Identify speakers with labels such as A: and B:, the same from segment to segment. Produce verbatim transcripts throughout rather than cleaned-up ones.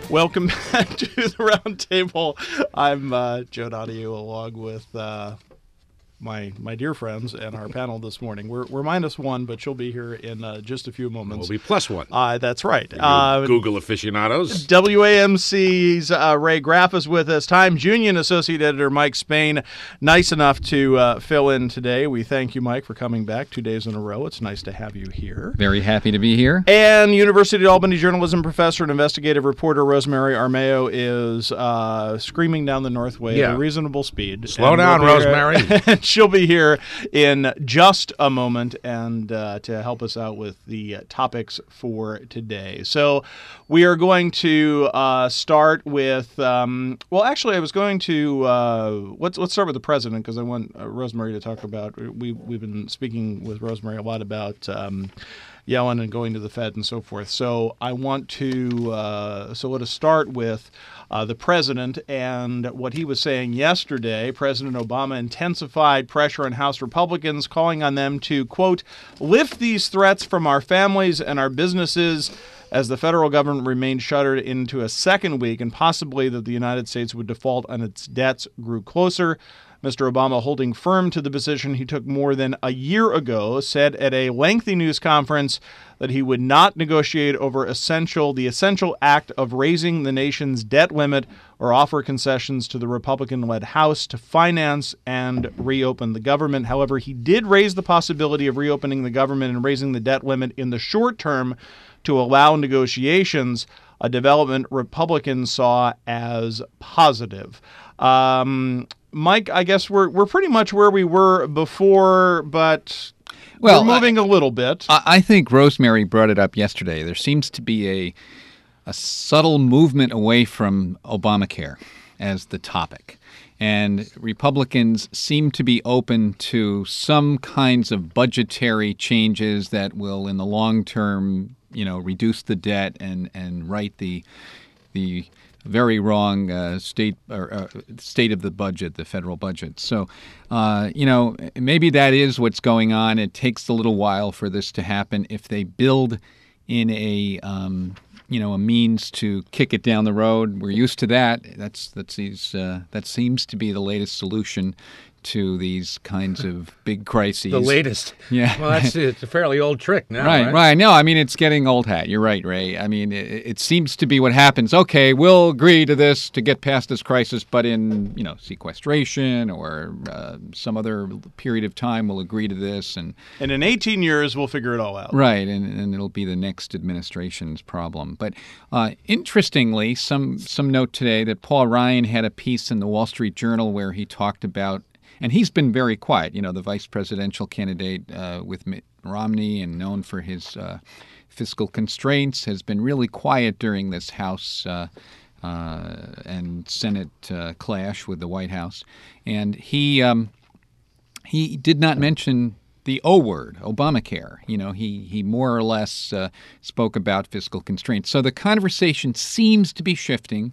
A: Welcome back to the Round Table. I'm uh, Joe Donahue, along with uh, my my dear friends and our panel this morning. We're we're minus one, but she'll be here in uh, just a few moments.
B: We'll be plus one.
A: Uh, that's right.
B: Uh, Google aficionados.
A: W A M C's uh, Ray Graff is with us. Times Union Associate Editor Mike Spain, nice enough to uh, fill in today. We thank you, Mike, for coming back two days in a row. It's nice to have you here.
C: Very happy to be here.
A: And University of Albany journalism professor and investigative reporter Rosemary Armao is uh, screaming down the Northway
B: Yeah.
A: at a reasonable speed.
B: Slow
A: And
B: down,
A: we'll be here-
B: Rosemary.
A: She'll be here in just a moment and uh, to help us out with the uh, topics for today. So we are going to uh, start with, um, well, actually, I was going to, uh, let's let's start with the president because I want uh, Rosemary to talk about, we, we've been speaking with Rosemary a lot about um, Yellen and going to the Fed and so forth. So I want to, uh, so let us start with uh, the president and what he was saying yesterday. President Obama intensified pressure on House Republicans, calling on them to, quote, lift these threats from our families and our businesses as the federal government remained shuttered into a second week and possibly that the United States would default on its debts grew closer. Mister Obama, holding firm to the position he took more than a year ago, said at a lengthy news conference that he would not negotiate over essential the essential act of raising the nation's debt limit or offer concessions to the Republican-led House to finance and reopen the government. However, he did raise the possibility of reopening the government and raising the debt limit in the short term to allow negotiations, a development Republicans saw as positive. Um, Mike, I guess we're we're pretty much where we were before, but
C: Well,
A: we're moving a little bit.
C: I, I think Rosemary brought it up yesterday. There seems to be a a subtle movement away from Obamacare as the topic. And Republicans seem to be open to some kinds of budgetary changes that will, in the long term, you know, reduce the debt and, and right the the very wrong uh, state or uh, state of the budget, the federal budget. So, uh, you know, maybe that is what's going on. It takes a little while for this to happen. If they build in a um, you know, a means to kick it down the road. We're used to that. That's that's these. Uh, that seems to be the latest solution to these kinds of big crises.
B: The latest.
C: Yeah.
B: Well, that's it's a fairly old trick now,
C: Right,
B: right?
C: right. No, I mean, it's getting old hat. You're right, Ray. I mean, it, it seems to be what happens. Okay, we'll agree to this to get past this crisis, but in, you know, sequestration or uh, some other period of time, we'll agree to this. And
A: And in eighteen years, we'll figure it all out.
C: Right, and, and it'll be the next administration's problem. But uh, interestingly, some some note today that Paul Ryan had a piece in the Wall Street Journal where he talked about, and he's been very quiet, you know, the vice presidential candidate uh, with Mitt Romney and known for his uh, fiscal constraints, has been really quiet during this House uh, uh, and Senate uh, clash with the White House. And he um, he did not mention the O word, Obamacare. You know, he he more or less uh, spoke about fiscal constraints. So the conversation seems to be shifting.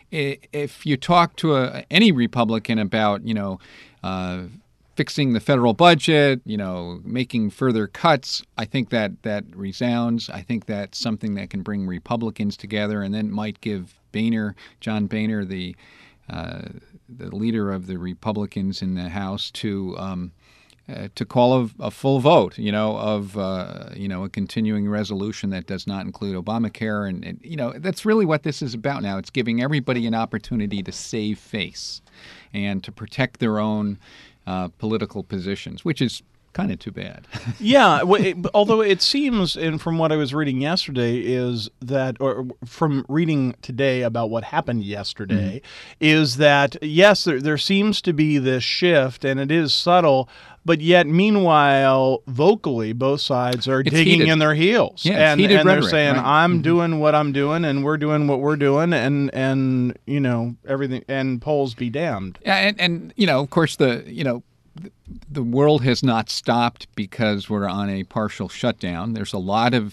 C: If you talk to a, any Republican about, you know, uh, fixing the federal budget, you know, making further cuts, I think that that resounds. I think that's something that can bring Republicans together, and then might give Boehner, John Boehner, the uh, the leader of the Republicans in the House, to um, uh, to call a, a full vote, you know, of uh, you know a continuing resolution that does not include Obamacare, and, and you know that's really what this is about now. It's giving everybody an opportunity to save face and to protect their own uh, political positions, which is kind of too bad.
A: Yeah, well, it, although it seems, and from what I was reading yesterday, is that, or from reading today about what happened yesterday, mm-hmm. is that, yes, there, there seems to be this shift, and it is subtle, but yet, meanwhile, vocally, both sides are
C: it's
A: digging
C: heated.
A: in their heels.
C: Yeah,
A: and
C: it's heated
A: and they're
C: rhetoric,
A: saying,
C: right?
A: I'm
C: mm-hmm.
A: doing what I'm doing, and we're doing what we're doing, and, and you know, everything, and polls be damned.
C: Yeah, and, and you know, of course, the, you know, the world has not stopped because we're on a partial shutdown. There's a lot of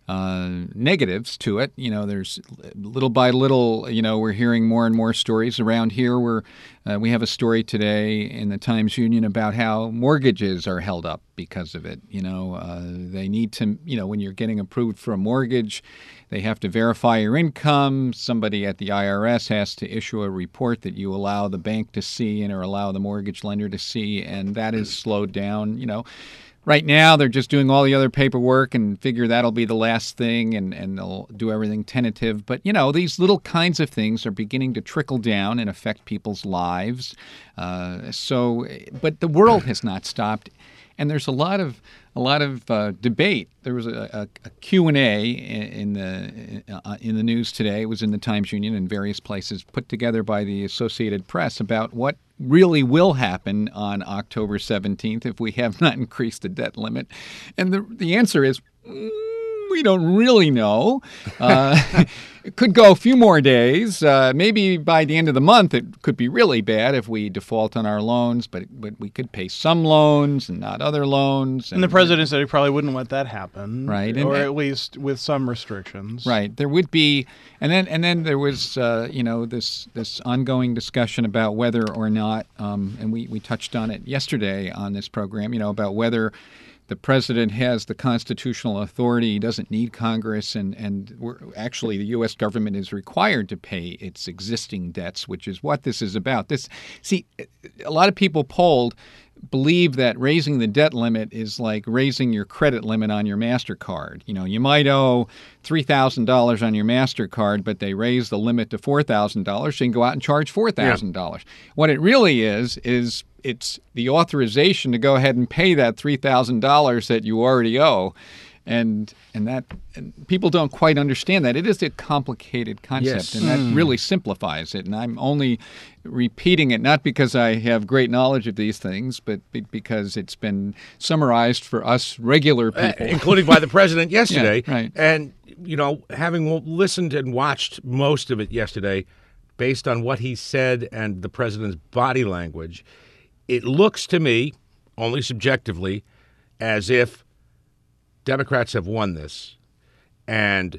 C: uh, negatives to it. You know, there's little by little, you know, we're hearing more and more stories around here where uh, we have a story today in the Times-Union about how mortgages are held up because of it. You know, uh, they need to, you know, when you're getting approved for a mortgage, they have to verify your income. Somebody at the I R S has to issue a report that you allow the bank to see and or allow the mortgage lender to see, and that is slowed down, you know. Right now, they're just doing all the other paperwork and figure that'll be the last thing, and, and they'll do everything tentative. But, you know, these little kinds of things are beginning to trickle down and affect people's lives. Uh, so, but the world has not stopped, and there's a lot of a lot of uh, debate. There was a, a, a Q and A in the uh, in the news today. It was in the Times-Union and various places, put together by the Associated Press, about what really will happen on October seventeenth if we have not increased the debt limit. And the the answer is, mm, we don't really know. Uh, it could go a few more days. Uh, maybe by the end of the month, it could be really bad if we default on our loans, but but we could pay some loans and not other loans.
A: And, and the president said he probably wouldn't let that happen,
C: right?
A: Or
C: and,
A: at least with some restrictions,
C: right? There would be, and then and then there was, uh, you know, this this ongoing discussion about whether or not, um, and we we touched on it yesterday on this program, you know, about whether the president has the constitutional authority. He doesn't need Congress, and, and we're, actually the U S government is required to pay its existing debts, which is what this is about. This, see, a lot of people polled believe that raising the debt limit is like raising your credit limit on your MasterCard. You know, you might owe three thousand dollars on your MasterCard, but they raise the limit to four thousand dollars, so you can go out and charge four thousand dollars. Yeah. What it really is, is it's the authorization to go ahead and pay that three thousand dollars that you already owe. And and that and people don't quite understand that. It is a complicated concept,
B: yes.
C: and that mm. really simplifies it. And I'm only repeating it not because I have great knowledge of these things, but because it's been summarized for us regular people.
B: Uh, including by the president yesterday.
C: Yeah, right.
B: And, you know, having listened and watched most of it yesterday, based on what he said and the president's body language, it looks to me, only subjectively, as if Democrats have won this. And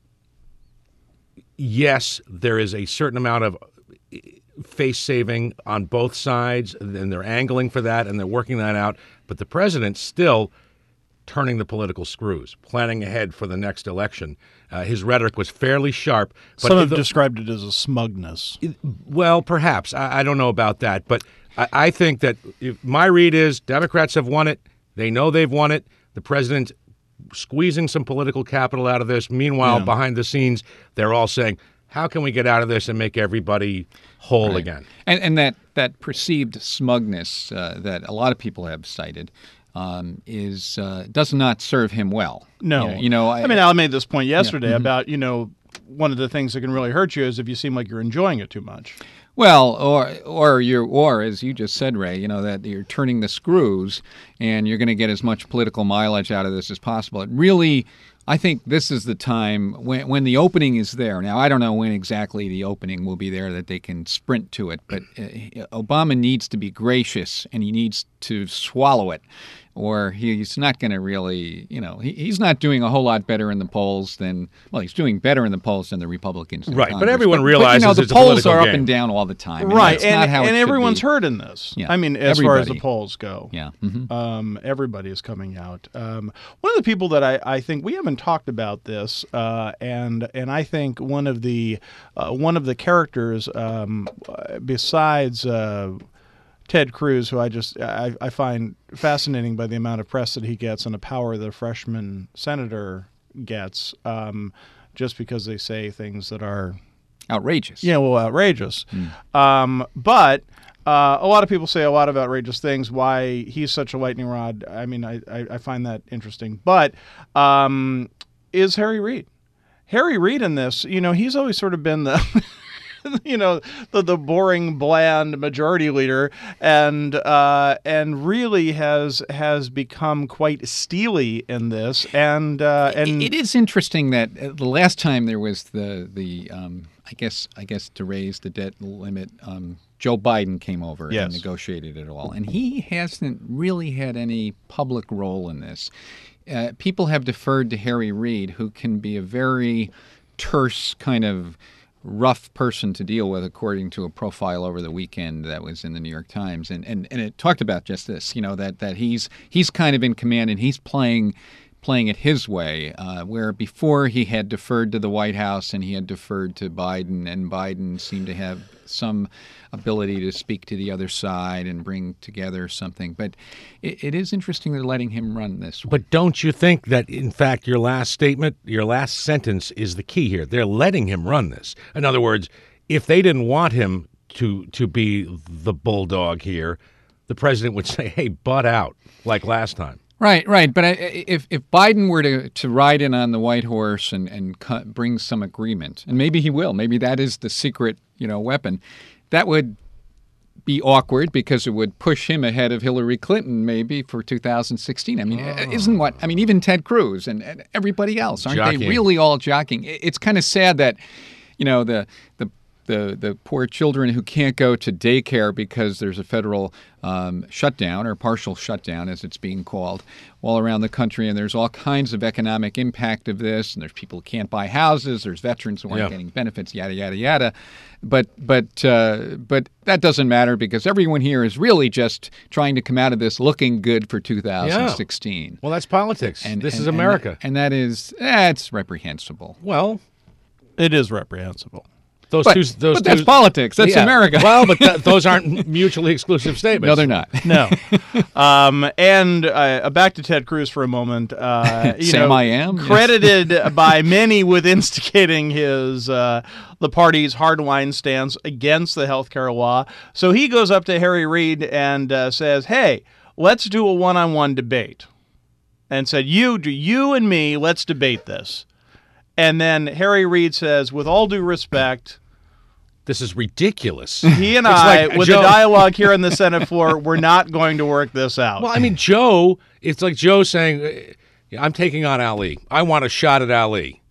B: yes, there is a certain amount of face saving on both sides, and they're angling for that, and they're working that out. But the president's still turning the political screws, planning ahead for the next election. Uh, his rhetoric was fairly sharp. But
A: Some have
B: the,
A: described it as a smugness.
B: It, well, perhaps. I, I don't know about that. But I, I think that if my read is Democrats have won it. They know they've won it. The president squeezing some political capital out of this. Meanwhile, yeah. behind the scenes, they're all saying, how can we get out of this and make everybody whole right. again?
C: And, and that, that perceived smugness uh, that a lot of people have cited um, is uh, does not serve him well.
A: No.
C: You know, you know I,
A: I mean, Al made this point yesterday
C: yeah. mm-hmm.
A: about, you know, one of the things that can really hurt you is if you seem like you're enjoying it too much.
C: Well, or or you're or as you just said, Ray, you know, that you're turning the screws and you're going to get as much political mileage out of this as possible. It really, I think this is the time when when the opening is there. Now, I don't know when exactly the opening will be there that they can sprint to it, but uh, Obama needs to be gracious and he needs to swallow it, or he's not going to really, you know, he, he's not doing a whole lot better in the polls than, well, he's doing better in the polls than the Republicans. In
B: right,
C: Congress.
B: but everyone
C: but,
B: realizes
C: but, you know, the
B: it's
C: polls
B: a
C: are
B: game.
C: up and down all the time. And
A: right,
C: that's
A: and,
C: not how
A: and
C: it
A: everyone's
C: should be.
A: heard in this.
C: Yeah.
A: I mean, as
C: everybody.
A: far as the polls go.
C: Yeah. Mm-hmm.
A: Um, everybody is coming out. Um, one of the people that I, I think we haven't talked about this, uh, and and I think one of the uh, one of the characters um, besides uh, Ted Cruz, who I just I, I find fascinating by the amount of press that he gets and the power the freshman senator gets, um, just because they say things that are
C: outrageous.
A: Yeah, well, outrageous.
C: Mm.
A: Um, but uh, a lot of people say a lot of outrageous things. Why he's such a lightning rod? I mean, I, I, I find that interesting. But um, is Harry Reid? Harry Reid in this, you know, he's always sort of been the, you know, the the boring, bland majority leader, and uh, and really has has become quite steely in this. And uh, and
C: it is interesting that the last time there was the the um, I guess I guess to raise the debt limit, um, Joe Biden came over
A: yes.
C: and negotiated it all, and he hasn't really had any public role in this. uh, people have deferred to Harry Reid, who can be a very terse kind of rough person to deal with, according to a profile over the weekend that was in the New York Times, and and, and it talked about just this, you know, that that he's he's kind of in command and he's playing playing it his way, uh, where before he had deferred to the White House and he had deferred to Biden, and Biden seemed to have some ability to speak to the other side and bring together something. But it, it is interesting they're letting him run this way.
B: But don't you think that, in fact, your last statement, your last sentence is the key here? They're letting him run this. In other words, if they didn't want him to to be the bulldog here, the president would say, hey, butt out, like last time.
C: Right, right. But if if Biden were to, to ride in on the white horse and, and cut, bring some agreement, and maybe he will, maybe that is the secret, you know, weapon, that would be awkward because it would push him ahead of Hillary Clinton maybe for two thousand sixteen. I mean, oh. isn't what, I mean, even Ted Cruz and, and everybody else, aren't jockeying. They really all jockeying? It's kind of sad that, you know, the the The, the poor children who can't go to daycare because there's a federal um, shutdown, or partial shutdown as it's being called, all around the country. And there's all kinds of economic impact of this. And there's people who can't buy houses. There's veterans who aren't yeah. getting benefits, yada, yada, yada. But but uh, but that doesn't matter because everyone here is really just trying to come out of this looking good for two thousand sixteen.
B: Yeah. Well, that's politics. And, this and, is America.
C: And, and that is, eh, it's reprehensible.
B: Well,
A: it is reprehensible.
B: Those
C: but,
B: two, those
C: but that's
B: two,
C: politics. That's
B: yeah.
C: America.
B: Well, but th- those aren't mutually exclusive statements.
C: No, they're not.
A: No. Um, and uh, back to Ted Cruz for a moment. Uh, you
C: Sam
A: know,
C: I am.
A: Credited yes. by many with instigating his uh, the party's hardline stance against the health care law. So he goes up to Harry Reid and uh, says, hey, let's do a one-on-one debate. And said, you, do you and me, let's debate this. And then Harry Reid says, with all due respect,
B: this is ridiculous.
A: He and I, like, with Joe, the dialogue here on the Senate floor, we're not going to work this out.
B: Well, I mean, Joe, it's like Joe saying, I'm taking on Ali. I want a shot at Ali.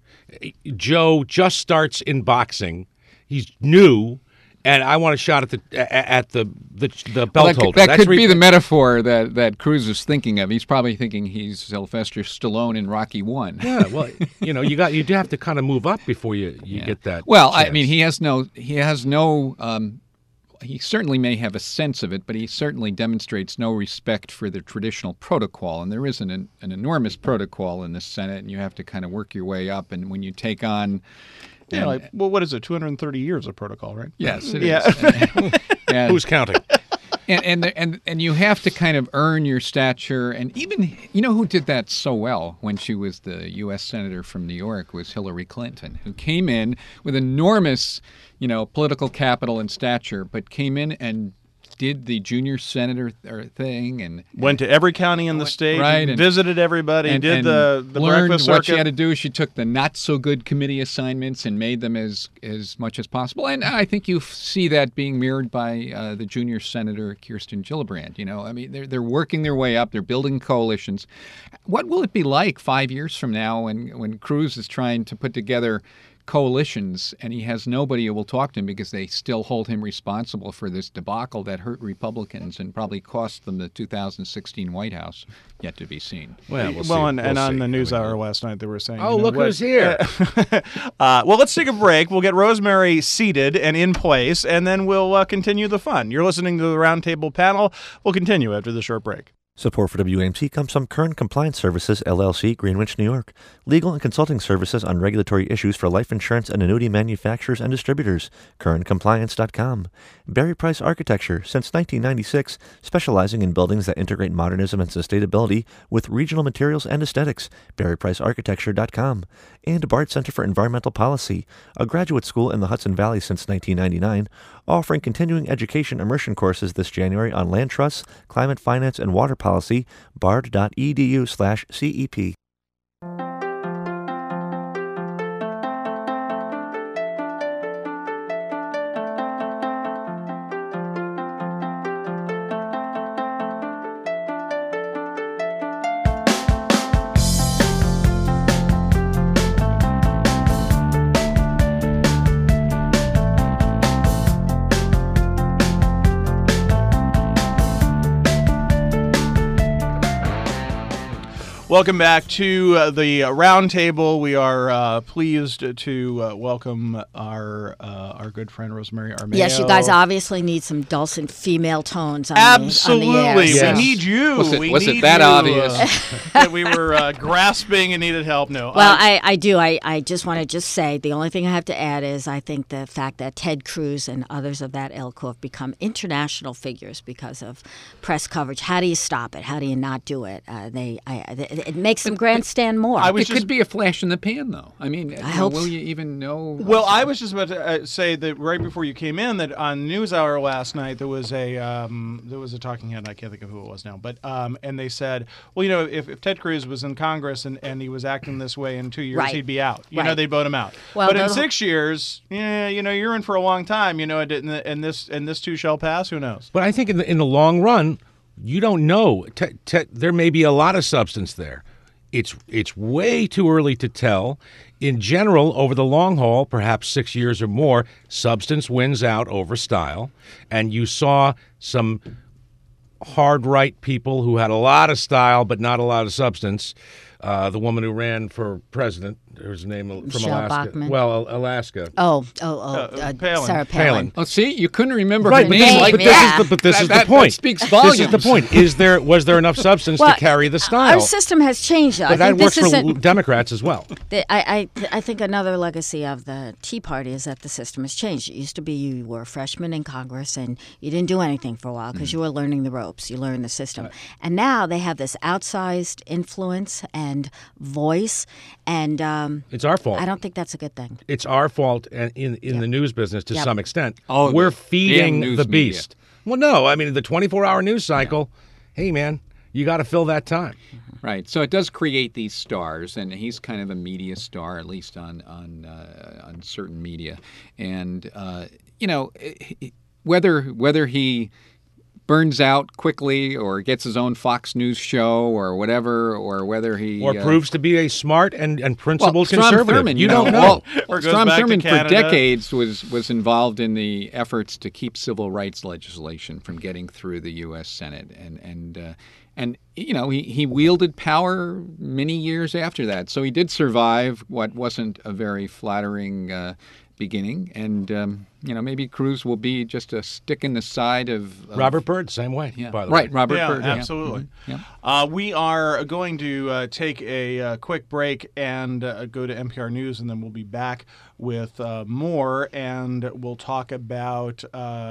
B: Joe just starts in boxing. He's new, and I want a shot at the at the the, the belt
C: well, that
B: holder.
C: Could, that
B: That's
C: could
B: re-
C: be the metaphor that, that Cruz is thinking of. He's probably thinking he's Sylvester Stallone in Rocky One.
B: Yeah, well, you know, you got you do have to kind of move up before you, you
C: yeah.
B: get that.
C: Well,
B: chance.
C: I mean, he has no he has no. Um, he certainly may have a sense of it, but he certainly demonstrates no respect for the traditional protocol. And there is an an enormous protocol in the Senate, and you have to kind of work your way up. And when you take on
A: Yeah, and, like, well, what is it? two hundred thirty years of protocol, right?
C: Yes, it
A: yeah.
C: is. And, and,
B: Who's counting?
C: And and and and you have to kind of earn your stature. And even, you know, who did that so well when she was the U S senator from New York was Hillary Clinton, who came in with enormous, you know, political capital and stature, but came in and did the junior senator thing and
A: went to every county in the state,
C: right, and
A: visited everybody,
C: and,
A: did
C: and
A: the the
C: learned
A: breakfast
C: what
A: circuit.
C: She had to do. She took the not so good committee assignments and made them as as much as possible. And I think you see that being mirrored by uh, the junior senator Kirsten Gillibrand. You know, I mean, they're they're working their way up. They're building coalitions. What will it be like five years from now when when Cruz is trying to put together coalitions and he has nobody who will talk to him because they still hold him responsible for this debacle that hurt Republicans and probably cost them the two thousand sixteen White House? Yet to be seen.
B: Well, we'll,
A: well and,
B: we'll
A: and on
B: see.
A: the news hour last night they were saying,
B: oh,
A: you know,
B: look
A: what,
B: who's here.
A: uh, well, let's take a break. We'll get Rosemary seated and in place, and then we'll uh, continue the fun. You're listening to the Roundtable Panel. We'll continue after the short break.
D: Support for W A M C comes from Current Compliance Services, L L C, Greenwich, New York. Legal and consulting services on regulatory issues for life insurance and annuity manufacturers and distributors. current compliance dot com. Barry Price Architecture, since nineteen ninety-six, specializing in buildings that integrate modernism and sustainability with regional materials and aesthetics. barry price architecture dot com. And Bard Center for Environmental Policy, a graduate school in the Hudson Valley since nineteen ninety-nine, offering continuing education immersion courses this January on land trusts, climate finance, and water policy. bard dot e d u slash C E P.
A: Welcome back to uh, the uh, roundtable. We are uh, pleased to uh, welcome our uh, our good friend Rosemary Armao.
E: Yes, you guys obviously need some dulcet female tones on
A: Absolutely.
E: the, on the air.
C: Yes.
A: We need you.
C: Was it-
A: we
C: was it
A: need
C: that
A: you,
C: obvious?
A: uh, that we were uh, grasping and needed help. No.
E: Well,
A: Uh,
E: I, I do. I, I just want to just say the only thing I have to add is I think the fact that Ted Cruz and others of that ilk who have become international figures because of press coverage. How do you stop it? How do you not do it? Uh, they, I, it, it makes them grandstand more.
A: I was
C: It
A: just
C: could be a flash in the pan, though. I mean, you know,
E: hope
C: will
E: so.
C: you even know?
A: Well, I was just about to uh, say that right before you came in, that on NewsHour last night there was a um, there was a talking head. I can't think of who it was now, but um, and they said, well, you know, if, if Ted Cruz was in Congress and, and he was acting this way in two years,
E: Right.
A: he'd be out. You know,
E: Right.
A: they'd vote him out.
E: Well,
A: but in
E: the-
A: six years, yeah, you know, you're in for a long time. You know, and, and this and this too shall pass. Who knows?
B: But I think in the in the long run, you don't know. Te- te- there may be a lot of substance there. It's it's way too early to tell. In general, over the long haul, perhaps six years or more, substance wins out over style. And you saw some hard right people who had a lot of style but not a lot of substance. Uh, the woman who ran for president, her name from
E: Michelle
B: Alaska.
E: Bachmann.
B: Well, Al- Alaska.
E: oh, oh, oh,
A: Uh,
E: uh,
A: Palin.
E: Sarah
B: Palin.
E: Palin.
C: Oh, see, you couldn't remember
B: Right,
C: her
B: but
C: name.
B: this, is,
C: like
B: but
E: yeah.
B: this is the but this
C: That-
B: is
C: that-
B: the point.
C: that speaks
B: This
C: volumes.
B: is the point. Is there was there enough substance
E: Well,
B: to carry the
E: Our
B: style?
E: system has changed. Though.
B: But
E: I
B: that
E: think
B: works
E: this
B: for
E: isn't.
B: Democrats as well.
E: The, I, I I think another legacy of the Tea Party is that the system has changed. It used to be you were a freshman in Congress and you didn't do anything for a while because you were learning the ropes. You learned the system. And now they have this outsized influence and voice. And um,
B: It's our fault.
E: I don't think that's a good thing.
B: It's our fault and in in
E: Yeah.
B: the news business to
E: Yep.
B: some extent.
C: Oh,
B: We're
C: the
B: feeding
C: damn news
B: the
C: media.
B: beast. Well, no, I mean the twenty-four hour news cycle. Hey, man, you got to fill that time.
C: Right. So it does create these stars, and he's kind of a media star, at least on on uh, on certain media. And uh, you know, whether whether he burns out quickly or gets his own Fox News show or whatever, or whether he
B: Or
C: uh,
B: proves to be a smart and, and
C: well,
B: principled
C: Strom
B: conservative.
C: Thurmond,
B: you don't know.
C: Well,
A: Or goes
C: Strom
A: back to
C: Thurmond for
A: Canada.
C: decades was was involved in the efforts to keep civil rights legislation from getting through the U S Senate, and and uh, and you know he, he wielded power many years after that. So he did survive what wasn't a very flattering uh, beginning, and um, you know maybe Cruz will be just a stick in the side of, of
B: Robert Byrd, same way.
C: Yeah,
B: by the
C: right,
B: way.
C: Robert
A: yeah,
C: Byrd. yeah.
A: absolutely.
C: Mhm. Yeah.
A: Uh, we are going to uh, take a uh, quick break and uh, go to N P R News, and then we'll be back with uh, more, and we'll talk about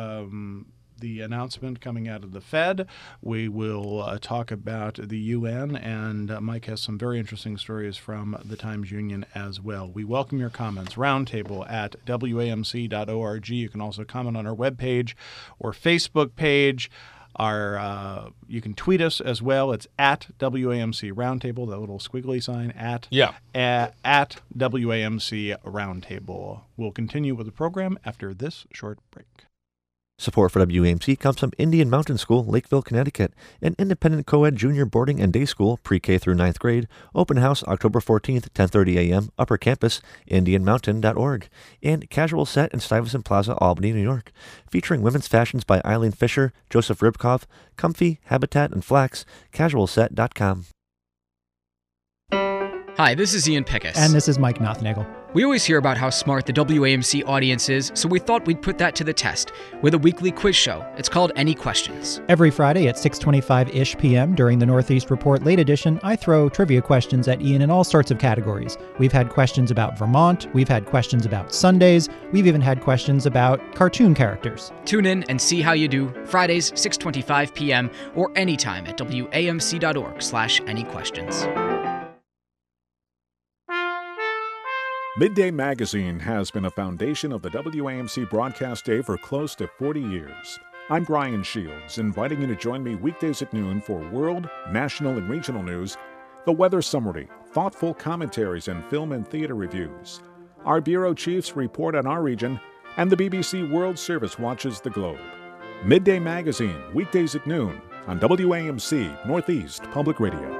A: um, the announcement coming out of the Fed. We will uh, talk about the U N, and uh, Mike has some very interesting stories from the Times Union as well. We welcome your comments. Roundtable at W A M C dot org. You can also comment on our webpage or Facebook page. Our uh, you can tweet us as well. It's at W A M C Roundtable, that little squiggly sign at
B: Yeah.
A: a- at W A M C Roundtable. We'll continue with the program after this short break.
D: Support for W A M C comes from Indian Mountain School, Lakeville, Connecticut, an independent co-ed junior boarding and day school, pre-K through ninth grade. Open house October fourteenth, ten thirty a.m., Upper Campus, indian mountain dot org. And Casual Set in Stuyvesant Plaza, Albany, New York. Featuring women's fashions by Eileen Fisher, Joseph Ribkov, Comfy, Habitat, and Flax, casual set dot com.
F: Hi, this is Ian Pickus.
G: And this is Mike Nothnagel.
F: We always hear about how smart the W A M C audience is, so we thought we'd put that to the test with a weekly quiz show. It's called Any Questions.
G: Every Friday at six twenty-five-ish p.m. during the Northeast Report Late Edition, I throw trivia questions at Ian in all sorts of categories. We've had questions about Vermont, we've had questions about Sundays, we've even had questions about cartoon characters.
F: Tune in and see how you do Fridays, six twenty-five p.m. or anytime at W A M C dot org slash any questions.
H: Midday Magazine has been a foundation of the W A M C broadcast day for close to forty years. I'm Brian Shields, inviting you to join me weekdays at noon for world, national, and regional news, the weather summary, thoughtful commentaries, and film and theater reviews. Our bureau chiefs report on our region, and the B B C World Service watches the globe. Midday Magazine, weekdays at noon on W A M C Northeast Public Radio.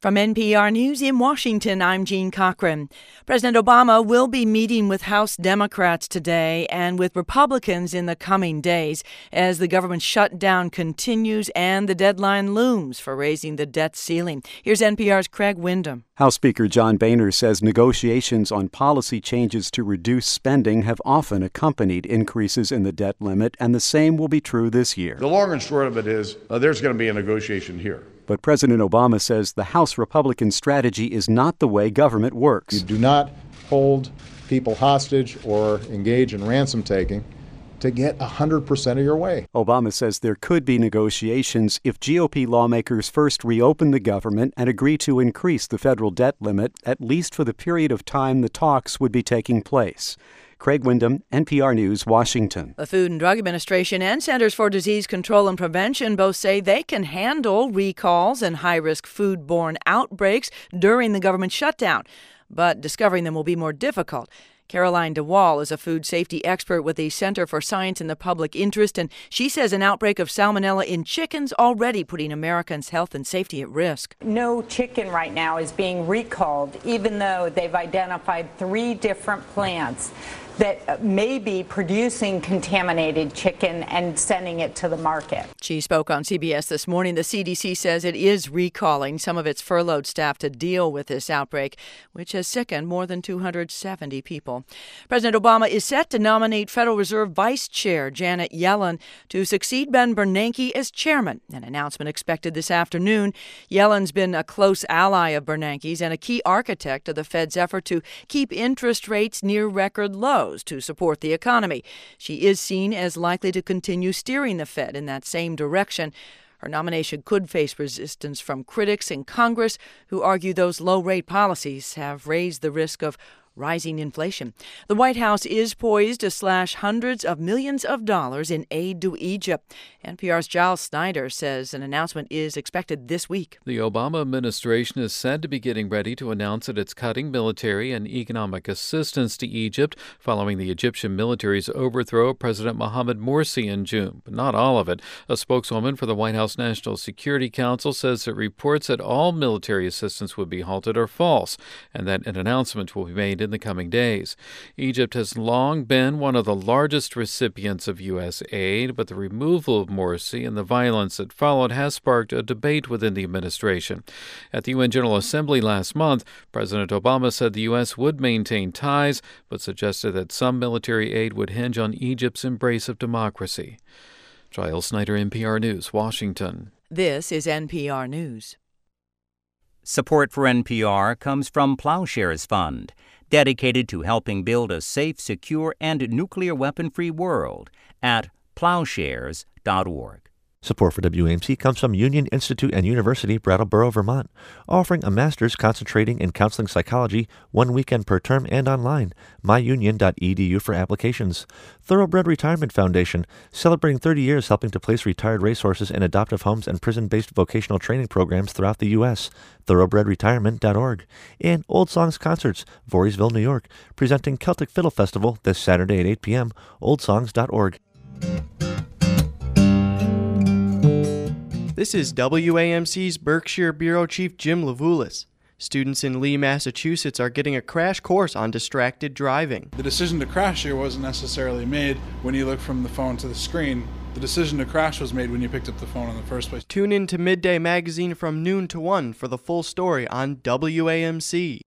I: From N P R News in Washington, I'm Jean Cochran. President Obama will be meeting with House Democrats today and with Republicans in the coming days as the government shutdown continues and the deadline looms for raising the debt ceiling. Here's N P R's Craig Windham.
J: House Speaker John Boehner says negotiations on policy changes to reduce spending have often accompanied increases in the debt limit, and the same will be true this year.
K: The long and short of it is uh, there's going to be a negotiation here.
J: But President Obama says the House Republican strategy is not the way government works.
L: You do not hold people hostage or engage in ransom taking to get one hundred percent of your way.
J: Obama says there could be negotiations if G O P lawmakers first reopen the government and agree to increase the federal debt limit, at least for the period of time the talks would be taking place. Craig Windham, N P R News, Washington.
I: The Food and Drug Administration and Centers for Disease Control and Prevention both say they can handle recalls and high-risk foodborne outbreaks during the government shutdown, but discovering them will be more difficult. Caroline DeWall is a food safety expert with the Center for Science in the Public Interest, and she says an outbreak of salmonella in chickens already putting Americans' health and safety at risk.
M: No chicken right now is being recalled, even though they've identified three different plants that may be producing contaminated chicken and sending it to the market.
I: She spoke on C B S this morning. The C D C says it is recalling some of its furloughed staff to deal with this outbreak, which has sickened more than two hundred seventy people. President Obama is set to nominate Federal Reserve Vice Chair Janet Yellen to succeed Ben Bernanke as chairman. An announcement expected this afternoon. Yellen's been a close ally of Bernanke's and a key architect of the Fed's effort to keep interest rates near record lows to support the economy. She is seen as likely to continue steering the Fed in that same direction. Her nomination could face resistance from critics in Congress who argue those low-rate policies have raised the risk of rising inflation. The White House is poised to slash hundreds of millions of dollars in aid to Egypt. N P R's Giles Snyder says an announcement is expected this week.
N: The Obama administration is said to be getting ready to announce that it's cutting military and economic assistance to Egypt following the Egyptian military's overthrow of President Mohamed Morsi in June. But not all of it. A spokeswoman for the White House National Security Council says that reports that all military assistance would be halted are false, and that an announcement will be made in the coming days. Egypt has long been one of the largest recipients of U S aid, but the removal of Morsi and the violence that followed has sparked a debate within the administration. At the U N General Assembly last month, President Obama said the U S would maintain ties, but suggested that some military aid would hinge on Egypt's embrace of democracy. Giles Snyder, N P R News, Washington.
I: This is N P R News.
O: Support for N P R comes from Plowshares Fund, dedicated to helping build a safe, secure, and nuclear weapon-free world at plowshares dot org.
D: Support for W A M C comes from Union Institute and University, Brattleboro, Vermont, offering a master's concentrating in counseling psychology one weekend per term and online. my union dot e d u for applications. Thoroughbred Retirement Foundation, celebrating thirty years helping to place retired racehorses in adoptive homes and prison-based vocational training programs throughout the U S thoroughbred retirement dot org. And Old Songs Concerts, Voorheesville, New York, presenting Celtic Fiddle Festival this Saturday at eight p.m., old songs dot org.
P: This is W A M C's Berkshire Bureau Chief Jim Levulis. Students in Lee, Massachusetts are getting a crash course on distracted driving.
Q: The decision to crash here wasn't necessarily made when you look from the phone to the screen. The decision to crash was made when you picked up the phone in the first place.
P: Tune in to Midday Magazine from noon to one for the full story on W A M C.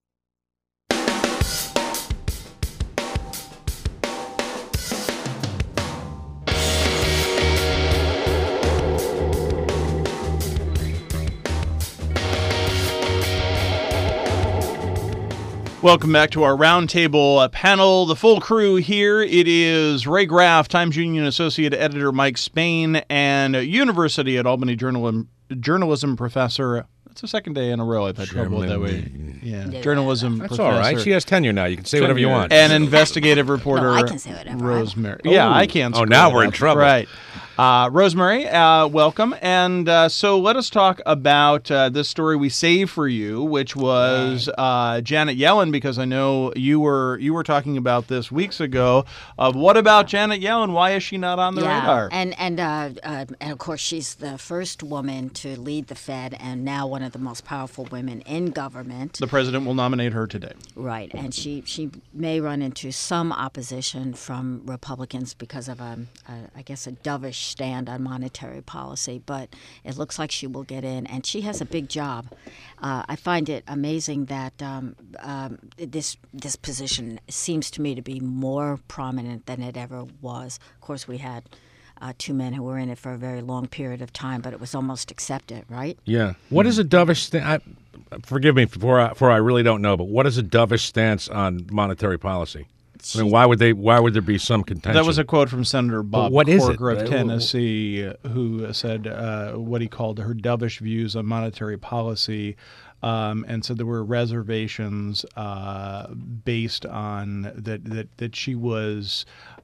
A: Welcome back to our roundtable uh, panel. The full crew here. It is Ray Graff, Times Union Associate Editor Mike Spain, and University at Albany Journalism, journalism professor. That's the second day in a row I've had trouble with that way. Yeah, yeah. Journalism
B: That's
A: professor.
B: all right. She has tenure now. You can say tenure. whatever you want.
A: And investigative reporter
E: no, I can say whatever.
A: Rosemary.
B: Oh.
A: Yeah, I can.
B: Oh, now we're in trouble.
A: Right. Uh, Rosemary, uh, welcome. And uh, so let us talk about uh, this story we saved for you, which was uh, Janet Yellen, because I know you were you were talking about this weeks ago. Of what about Janet Yellen? Why is she not on the
E: yeah,
A: radar?
E: and and, uh, uh, and of course she's the first woman to lead the Fed, and now one of the most powerful women in government.
A: The president will nominate her today.
E: Right, and she she may run into some opposition from Republicans because of a, a I guess a dovish stand on monetary policy, but it looks like she will get in, and she has a big job. Uh, I find it amazing that um, um, this this position seems to me to be more prominent than it ever was. Of course, we had uh, two men who were in it for a very long period of time, but it was almost accepted, right?
B: Yeah. What is a dovish stance? Forgive me for I, for I really don't know, but what is a dovish stance on monetary policy? I mean, why would they? Why would there be some contention?
A: That was a quote from Senator Bob
B: what is
A: Corker
B: it?
A: of Tennessee, who said uh, what he called her dovish views on monetary policy, um, and said there were reservations uh, based on that that that she was.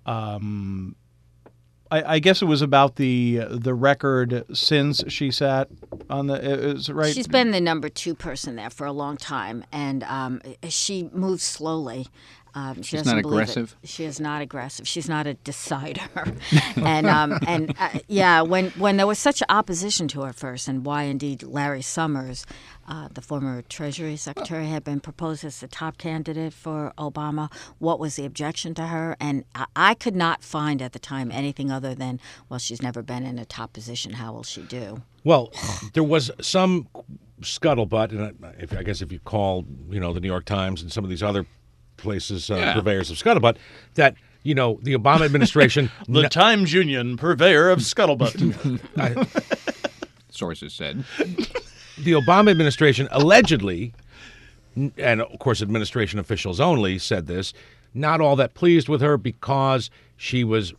A: Um, I, I guess it was about the the record since she sat on the. Is it right?
E: She's been the number two person there for a long time, and um, she moves slowly. Um, she
C: She's
E: doesn't
C: not
E: believe
C: aggressive.
E: It. She is not aggressive. She's not a decider, and um, and uh, yeah, when when there was such opposition to her first, and why indeed Larry Summers, uh, the former Treasury Secretary, had been proposed as the top candidate for Obama. What was the objection to her? And I, I could not find at the time anything other than, well, she's never been in a top position. How will she do?
B: Well, there was some scuttlebutt, and I, if, I guess if you call, you know, the New York Times and some of these other places, uh,
A: Yeah.
B: purveyors of scuttlebutt, that, you know, the Obama administration...
A: the n- Times Union, purveyor of scuttlebutt.
B: I,
C: Sources said.
B: The Obama administration allegedly, and of course administration officials only said this, not all that pleased with her because she was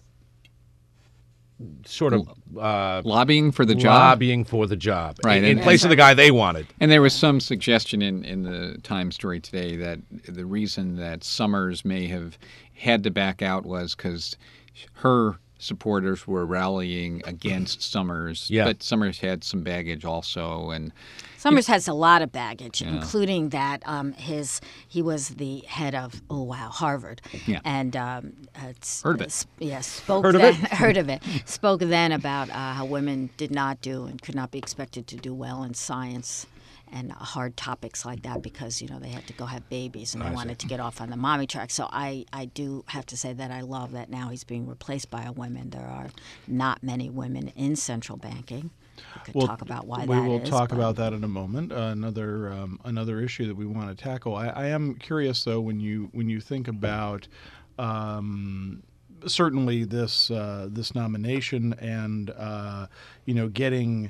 B: sort of uh,
C: lobbying for the job.
B: Lobbying for the job,
C: right?
B: In, in
C: and,
B: place
C: and,
B: of the guy they wanted.
C: And there was some suggestion in, in the Times story today that the reason that Summers may have had to back out was because her supporters were rallying against Summers.
B: Yeah.
C: But Summers had some baggage also, and
E: Summers has a lot of baggage,
C: Yeah.
E: including that um, his he was the head of oh wow Harvard,
C: Yeah.
E: and um, uh, s-
C: Heard of it.
E: s- yeah, spoke
C: Heard of
E: then,
C: it?
E: heard of it. Spoke then about uh, how women did not do and could not be expected to do well in science and uh, hard topics like that because you know they had to go have babies and they
B: I see.
E: wanted to get off on the mommy track. So I I do have to say that I love that now he's being replaced by a woman. There are not many women in central banking. We could
A: We'll
E: talk about why
A: we
E: that
A: will
E: is,
A: talk
E: but-
A: about that in a moment. Uh, another um, another issue that we want to tackle. I, I am curious though when you when you think about um, certainly this uh, this nomination and uh, you know getting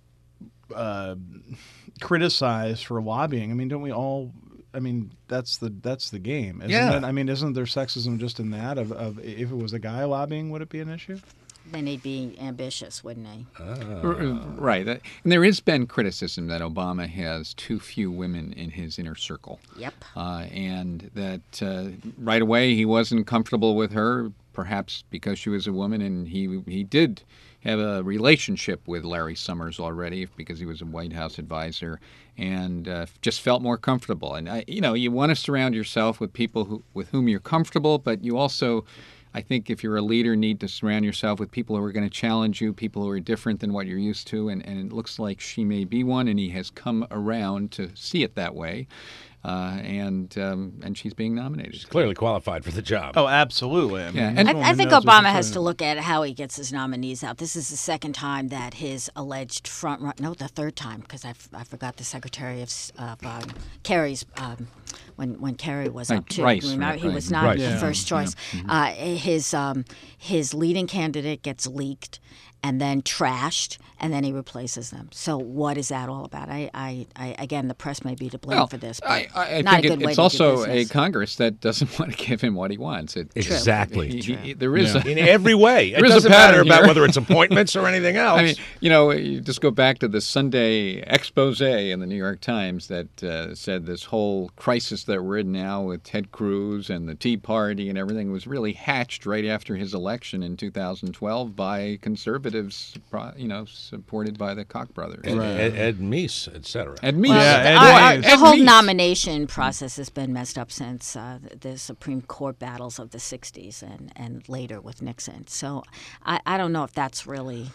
A: uh, criticized for lobbying. I mean, don't we all? I mean, that's the that's the game, isn't
B: Yeah.
A: it? I mean, isn't there sexism just in that? Of, of if it was a guy lobbying, would it be an issue?
E: Then he'd be ambitious, wouldn't he?
C: R- right. That- And there has been criticism that Obama has too few women in his inner circle.
E: Yep.
C: Uh, and that uh, right away he wasn't comfortable with her, perhaps because she was a woman, and he he did have a relationship with Larry Summers already because he was a White House advisor, and uh, just felt more comfortable. And I, you know, you want to surround yourself with people who, with whom you're comfortable, but you also, I think, if you're a leader, need to surround yourself with people who are going to challenge you, people who are different than what you're used to. And, and it looks like she may be one, and he has come around to see it that way. Uh, and um, and she's being nominated. She's
B: clearly qualified for the job.
A: Oh, absolutely. I mean,
C: Yeah,
A: this
C: and-
E: I, I
A: woman
E: think
A: knows what
E: Obama
A: she's
E: has
A: doing.
E: to look at how he gets his nominees out. This is the second time that his alleged front run, no, the third time, because I, f- I forgot the Secretary of, S- of um, Kerry's, um, when when Kerry was
C: Right,
E: up too.
C: Rice,
E: Remember,
C: right,
E: he
C: right.
E: was not
B: Rice.
E: the
B: Yeah.
E: first choice.
C: Yeah. Mhm.
E: Uh, his um, his leading candidate gets leaked and then trashed, and then he replaces them. So what is that all about? I, I, I again, the press may be to blame
C: Well,
E: for this, but
C: I, I, I
E: not
C: think
E: a
C: it,
E: good way
C: it's
E: to
C: also
E: do
C: a
E: business.
C: Congress that doesn't want to give him what he wants. It,
B: Exactly.
C: he- he- there is
B: Yeah.
C: a,
B: In every way. It
C: there is a
B: doesn't matter
C: pattern
B: about
C: here.
B: whether it's appointments or anything else.
C: I mean, you know, you just go back to the Sunday expose in the New York Times that uh, said this whole crisis that we're in now with Ted Cruz and the Tea Party and everything was really hatched right after his election in two thousand twelve by conservatives. conservatives, you know, supported by the Koch brothers.
B: Ed, Ed, Ed Meese, et cetera.
C: Ed Meese.
E: Well,
C: yeah,
E: the,
C: Ed
E: our, our,
C: Meese.
E: the
C: Ed
E: whole
C: Meese.
E: nomination process has been messed up since uh, the Supreme Court battles of the sixties and, and later with Nixon. So I, I don't know if that's really...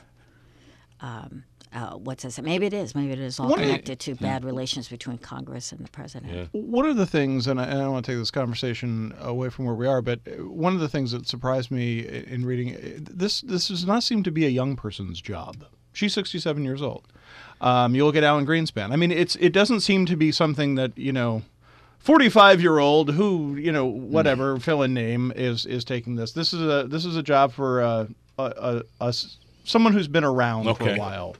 E: Um, Uh, what's this? Maybe it is. Maybe it is all
A: What
E: connected
A: is,
E: to bad yeah. relations between Congress and the president.
A: Yeah. One of the things, and I, and I don't want to take this conversation away from where we are, but one of the things that surprised me in reading this, this does not seem to be a young person's job. She's sixty-seven years old. Um, you look at Alan Greenspan. I mean, it's it doesn't seem to be something that, you know, forty-five-year-old who, you know, whatever mm. fill in name is is taking this. This is a this is a job for uh, a, a, a someone who's been around okay. for a while.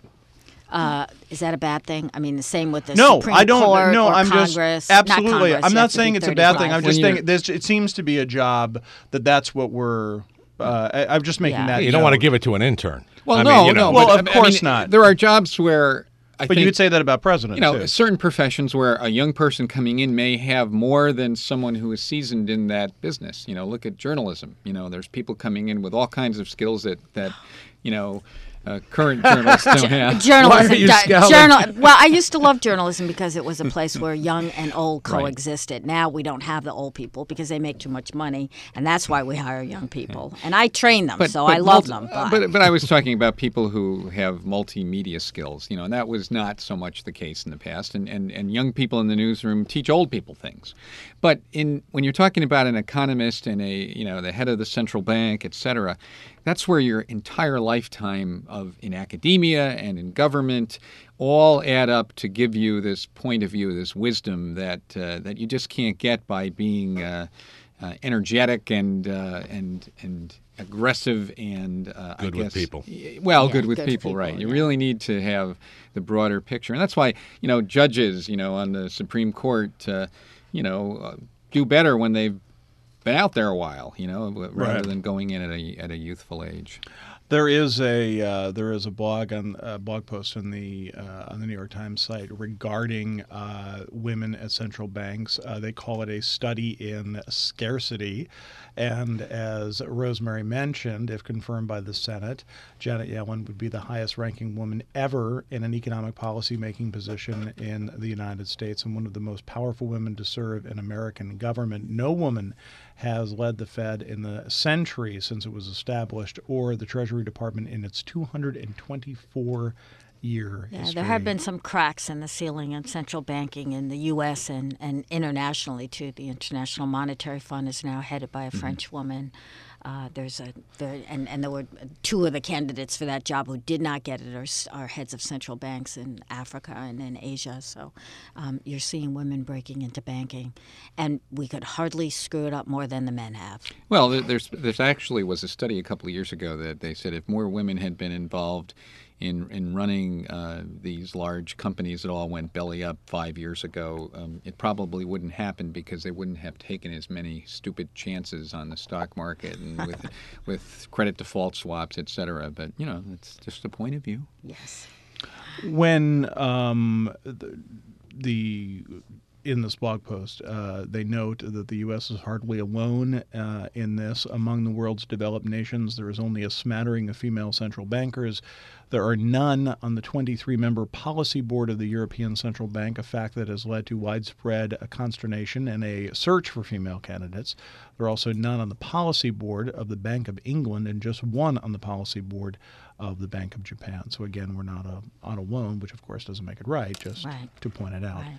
E: Uh, is that a bad thing? I mean, the same with the
A: no,
E: Supreme
A: I don't,
E: Court
A: no,
E: or
A: I'm
E: Congress.
A: Just, absolutely.
E: Not Congress,
A: I'm not saying it's a bad thing. I'm just saying there's, it seems to be a job that that's what we're. Uh, I, I'm just making
E: yeah.
A: that.
B: You don't note. want to give it to an intern.
C: Well,
B: I
C: no,
B: mean, you know,
C: no.
A: Well,
C: but,
A: of course
C: I mean,
A: not.
C: There are jobs where. I
A: but
C: think,
A: you could say that about presidents.
C: You know,
A: too.
C: certain professions where a young person coming in may have more than someone who is seasoned in that business. You know, look at journalism. You know, there's people coming in with all kinds of skills that that, you know. Uh, current journalists don't have.
E: Journalism. Journal, well, I used to love journalism because it was a place where young and old coexisted. Right. Now we don't have the old people because they make too much money, and that's why we hire young people. And I train them,
C: but,
E: so
C: but
E: I love
C: multi,
E: them. But.
C: but but I was talking about people who have multimedia skills, you know, and that was not so much the case in the past. And and, and young people in the newsroom teach old people things. But in when you're talking about an economist and a you know the head of the central bank, et cetera, that's where your entire lifetime of in academia and in government all add up to give you this point of view, this wisdom that uh, that you just can't get by being uh, uh, energetic and uh, and and aggressive and uh,
B: good
C: I guess,
B: with people.
C: Well,
E: yeah,
C: good with
E: good
C: people,
E: people,
C: right?
E: yeah.
C: You really need to have the broader picture, and that's why you know judges, you know, on the Supreme Court, uh, you know, uh, do better when they've been out there a while, you know, rather
A: right.
C: than going in at a at a youthful age.
A: There is a uh, there is a blog on a blog post on the uh, on the New York Times site regarding uh, women at central banks. Uh, they call it a study in scarcity, and as Rosemary mentioned, if confirmed by the Senate, Janet Yellen would be the highest-ranking woman ever in an economic policy-making position in the United States, and one of the most powerful women to serve in American government. No woman has led the Fed in the century since it was established, or the Treasury Department in its two hundred twenty-four year
E: yeah,
A: history.
E: There have been some cracks in the ceiling in central banking in the U S and, and internationally, too. The International Monetary Fund is now headed by a mm-hmm. French woman. Uh, there's a there, and, and there were two of the candidates for that job who did not get it are, are heads of central banks in Africa and in Asia. So um, you're seeing women breaking into banking, and we could hardly screw it up more than the men have.
C: Well, there's there's actually was a study a couple of years ago that they said if more women had been involved in in running uh, these large companies that all went belly up five years ago, um, it probably wouldn't happen because they wouldn't have taken as many stupid chances on the stock market and with with credit default swaps, et cetera. But you know, it's just a point of view.
E: Yes.
A: When um, the, the in this blog post, uh, they note that the U S is hardly alone uh, in this. Among the world's developed nations, there is only a smattering of female central bankers. There are none on the twenty-three member policy board of the European Central Bank, a fact that has led to widespread consternation and a search for female candidates. There are also none on the policy board of the Bank of England and just one on the policy board of the Bank of Japan. So again, we're not a, on alone, which of course doesn't make it right, just
E: right.
A: to point it out.
E: Right.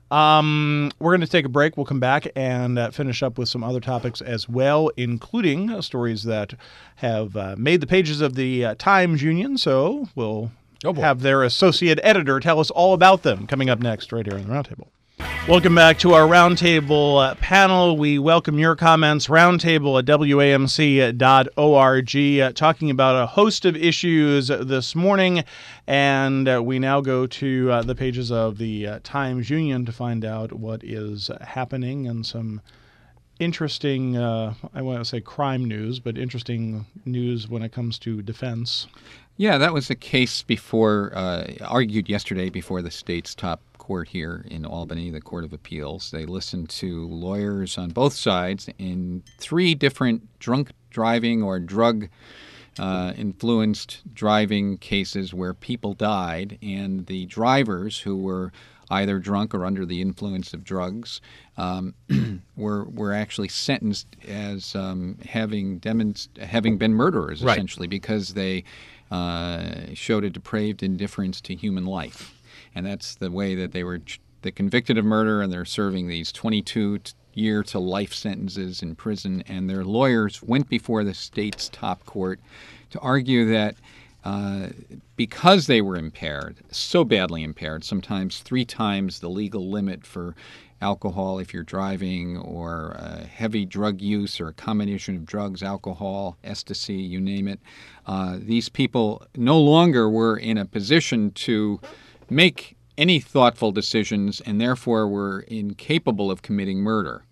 A: Um, we're going to take a break. We'll come back and uh, finish up with some other topics as well, including uh, stories that have uh, made the pages of the uh, Times Union. So we'll oh have their associate editor tell us all about them coming up next right here on the Roundtable. Welcome back to our Roundtable uh, panel. We welcome your comments, roundtable at W A M C dot org, uh, talking about a host of issues this morning. And uh, we now go to uh, the pages of the uh, Times Union to find out what is happening and some interesting, uh, I want to say crime news, but interesting news when it comes to defense.
C: Yeah, that was a case before, uh, argued yesterday before the state's top court here in Albany, the Court of Appeals. They listened to lawyers on both sides in three different drunk driving or drug uh, influenced driving cases where people died, and the drivers who were either drunk or under the influence of drugs um, were were actually sentenced as um, having demonst- having been murderers,
B: Right.
C: essentially, because they uh, showed a depraved indifference to human life. And that's the way that they were ch- they convicted of murder, and they're serving these twenty-two year to life sentences in prison. And their lawyers went before the state's top court to argue that uh, because they were impaired, so badly impaired, sometimes three times the legal limit for alcohol if you're driving, or uh, heavy drug use, or a combination of drugs, alcohol, ecstasy, you name it, uh, these people no longer were in a position to make any thoughtful decisions, and therefore were incapable of committing murder.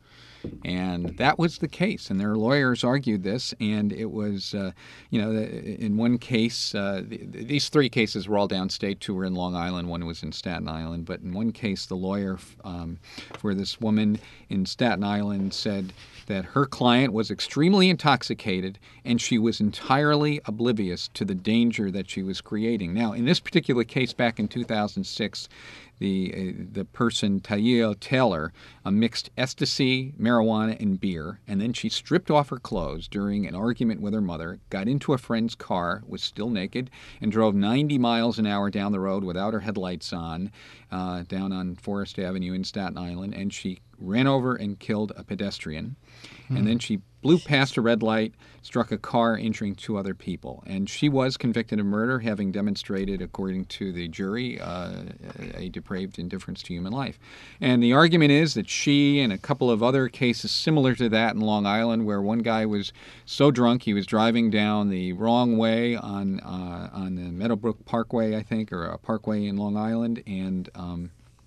C: And that was the case, and their lawyers argued this, and it was, uh, you know, in one case, uh, the, these three cases were all downstate. Two were in Long Island, one was in Staten Island. But in one case, the lawyer um, for this woman in Staten Island said that her client was extremely intoxicated, and she was entirely oblivious to the danger that she was creating. Now, in this particular case back in two thousand six, the uh, the person, Talia Taylor, uh, mixed ecstasy, marijuana, and beer, and then she stripped off her clothes during an argument with her mother, got into a friend's car, was still naked, and drove ninety miles an hour down the road without her headlights on, uh, down on Forest Avenue in Staten Island, and she ran over and killed a pedestrian.
B: Hmm.
C: And then she blew past a red light, struck a car, injuring two other people. And she was convicted of murder, having demonstrated, according to the jury, uh, a depraved indifference to human life. And the argument is that she and a couple of other cases similar to that in Long Island, where one guy was so drunk he was driving down the wrong way on uh, on the Meadowbrook Parkway, I think, or a parkway in Long Island, and um,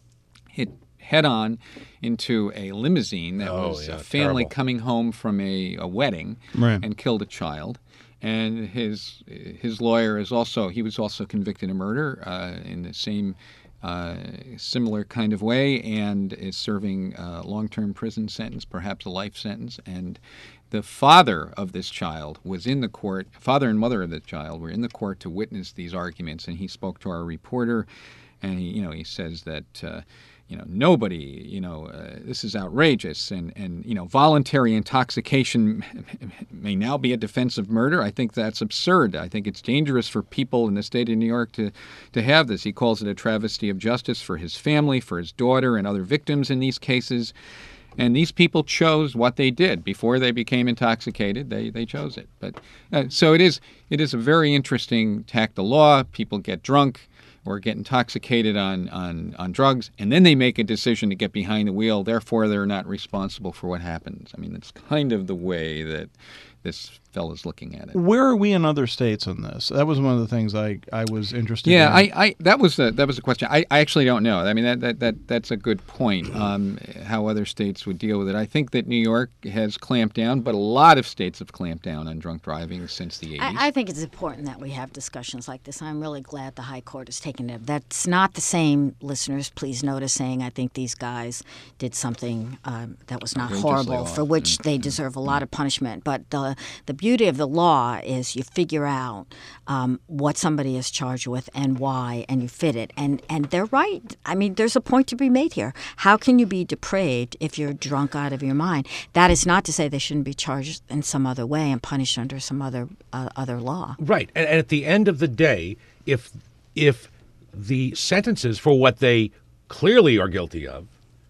C: hit head-on into a limousine that
B: Oh,
C: was
B: yeah,
C: a family
B: terrible.
C: coming home from a, a wedding,
A: Right.
C: and killed a child. And his his lawyer is also he was also convicted of murder uh, in the same uh, similar kind of way, and is serving a long-term prison sentence, perhaps a life sentence. And the father of this child was in the court. Father and mother of the child were in the court to witness these arguments, and he spoke to our reporter, and he you know he says that. Uh, You know, nobody, you know, uh, this is outrageous, and, and, you know, voluntary intoxication may now be a defense of murder. I think that's absurd. I think it's dangerous for people in the state of New York to, to have this. He calls it a travesty of justice for his family, for his daughter, and other victims in these cases. And these people chose what they did before they became intoxicated. They they chose it. But uh, so it is it is a very interesting tact of law. People get drunk or get intoxicated on, on, on drugs, and then they make a decision to get behind the wheel. Therefore, they're not responsible for what happens. I mean, that's kind of the way that this fellow's looking at it.
A: Where are we in other states on this? That was one of the things I, I was interested
C: Yeah,
A: in.
C: I, I that was a, that was a question. I, I actually don't know. I mean, that that, that that's a good point. Um, how other states would deal with it. I think that New York has clamped down, but a lot of states have clamped down on drunk driving since the eighties.
E: I, I think it's important that we have discussions like this. I'm really glad the High Court has taken it. That's not the same, listeners, please notice, saying I think these guys did something um, that was not
C: Outrageously
E: horrible,
C: off.
E: for which they deserve a lot of punishment. But the the beauty of the law is you figure out um, what somebody is charged with and why, and you fit it. And and they're right. I mean, there's a point to be made here. How can you be depraved if you're drunk out of your mind? That is not to say they shouldn't be charged in some other way and punished under some other uh, other law.
B: Right. And, and at the end of the day, if if the sentences for what they clearly are guilty of,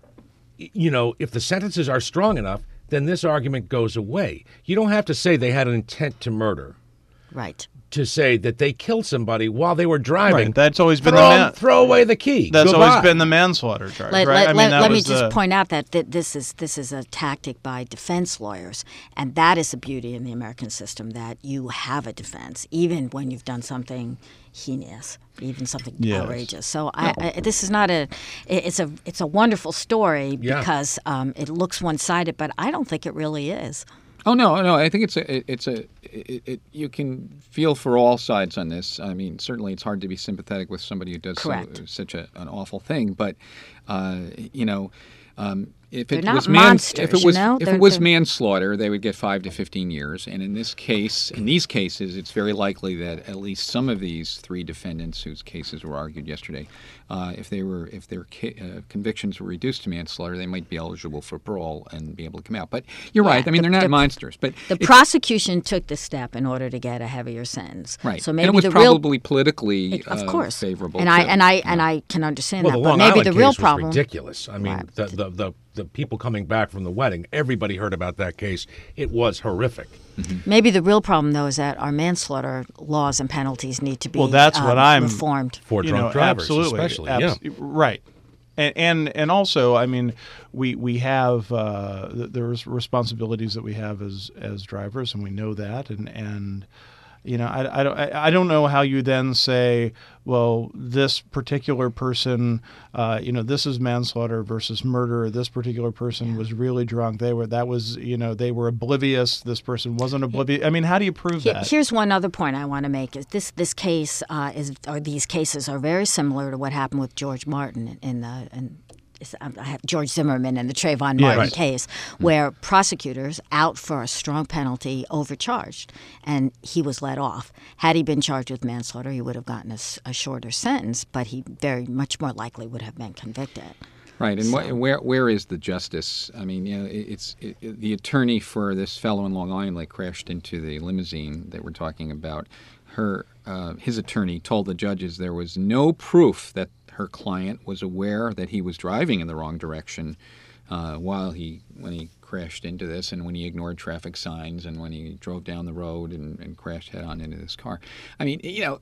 B: y- you know, if the sentences are strong enough, then this argument goes away. You don't have to say they had an intent to murder.
E: Right.
B: To say that they killed somebody while they were driving.
A: Right. That's always been
B: throw,
A: the man-
B: throw away the key.
A: That's
B: Goodbye.
A: always been the manslaughter charge,
E: Let,
A: right?
E: let-
A: I mean,
E: let-
A: that
E: let me
A: was
E: just
A: the-
E: point out that th- this is this is a tactic by defense lawyers, and that is the beauty in the American system, that you have a defense even when you've done something heinous, even something
A: Yes.
E: outrageous. So I, I, this is not a it- it's a it's a wonderful story
C: Yeah.
E: because um, it looks one-sided, but I don't think it really is.
C: Oh no, no. I think it's a, it's a, it, it, you can feel for all sides on this. I mean, certainly it's hard to be sympathetic with somebody who does so,
E: Correct.
C: such a, an awful thing. But, uh, you know, Um, if
E: They're
C: it
E: not
C: was man,
E: monsters,
C: if it was
E: you know?
C: if
E: They're-
C: it was
E: they're-
C: manslaughter, they would get five to fifteen years. And in this case, in these cases, it's very likely that at least some of these three defendants, whose cases were argued yesterday, uh, if they were if their ca- uh, convictions were reduced to manslaughter, they might be eligible for parole and be able to come out. But you're
E: Yeah,
C: right. I mean,
E: the-
C: they're not
E: the-
C: monsters. But
E: The
C: it's-
E: prosecution took the step in order to get a heavier sentence.
C: right.
E: So maybe
C: and it was
E: the real
C: probably politically
E: It- of
C: uh,
E: course.
C: favorable.
E: And I
C: too.
E: and I and I can understand
B: Well,
E: that.
B: the
E: But
B: Long
E: maybe
B: Island
E: the
B: case
E: real
B: was
E: problem.
B: ridiculous. I mean,
E: Right.
B: the, the the the people coming back from the wedding, everybody heard about that case. It was horrific.
E: Maybe the real problem, though, is that our manslaughter laws and penalties need to be
A: Well, that's what
E: um,
A: I'm
E: reformed.
B: For
A: you
B: drunk
A: know,
B: drivers,
A: absolutely,
B: especially,
A: Abs-
B: yeah.
A: right. And, and and also, I mean, we we have uh, th- there's responsibilities that we have as as drivers, and we know that, and and you know, I, I don't I, I don't know how you then say, well, this particular person, uh, you know, this is manslaughter versus murder. This particular person was really drunk. They were that was you know they were oblivious. This person wasn't oblivious. I mean, how do you prove
E: Here-
A: that?
E: Here's one other point I want to make: is this this case uh, is or these cases are very similar to what happened with George Martin in the in, I have George Zimmerman in the Trayvon
A: Yeah,
E: Martin
A: right.
E: case, where prosecutors out for a strong penalty overcharged, and he was let off. Had he been charged with manslaughter, he would have gotten a, s- a shorter sentence, but he very much more likely would have been convicted.
C: Right, and
E: So-
C: wh- where where is the justice? I mean, you know, it, it's it, it- the attorney for this fellow in Long Island that crashed into the limousine that we're talking about. Her uh, his attorney told the judges there was no proof that her client was aware that he was driving in the wrong direction uh, while he when he crashed into this, and when he ignored traffic signs, and when he drove down the road and, and crashed head on into this car. I mean, you know,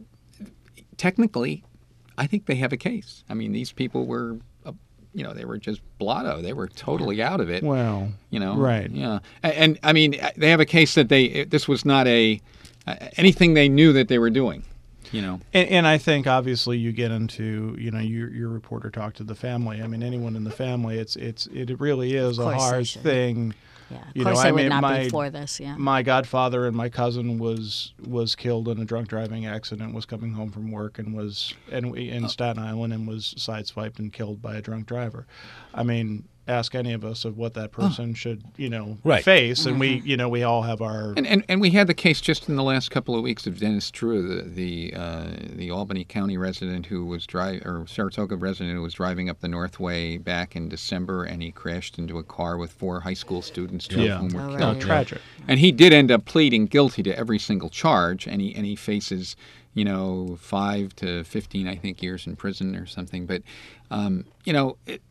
C: technically, I think they have a case. I mean, these people were, uh, you know, they were just blotto. They were totally out of it.
A: Well,
C: you know,
A: right.
C: Yeah, and, and I mean, they have a case that they this was not a uh, anything they knew that they were doing. You know,
A: And, and I think obviously you get into you know your your reporter talked to the family. I mean anyone in the family, it's it's it really is
E: Of
A: a
E: course they
A: hard
E: should.
A: thing.
E: Yeah, of
A: You
E: course
A: know,
E: they
A: I
E: would
A: mean,
E: not
A: my,
E: be for this. Yeah.
A: My godfather and my cousin was was killed in a drunk driving accident. Was coming home from work and was and we, in Staten Island and was sideswiped and killed by a drunk driver. I mean, ask any of us of what that person should you know
B: Right.
A: face, and we you know we all have our
C: and, and and we had the case just in the last couple of weeks of Dennis Drew, the the uh, the Albany County resident who was driving, or Saratoga resident who was driving up the Northway back in December, and he crashed into a car with four high school students, two
A: Yeah.
C: of whom were
E: Oh,
C: killed.
E: right.
A: tragic.
C: And he did end up pleading guilty to every single charge, and he and he faces, you know, five to fifteen, I think, years in prison or something. But, um, you know, it,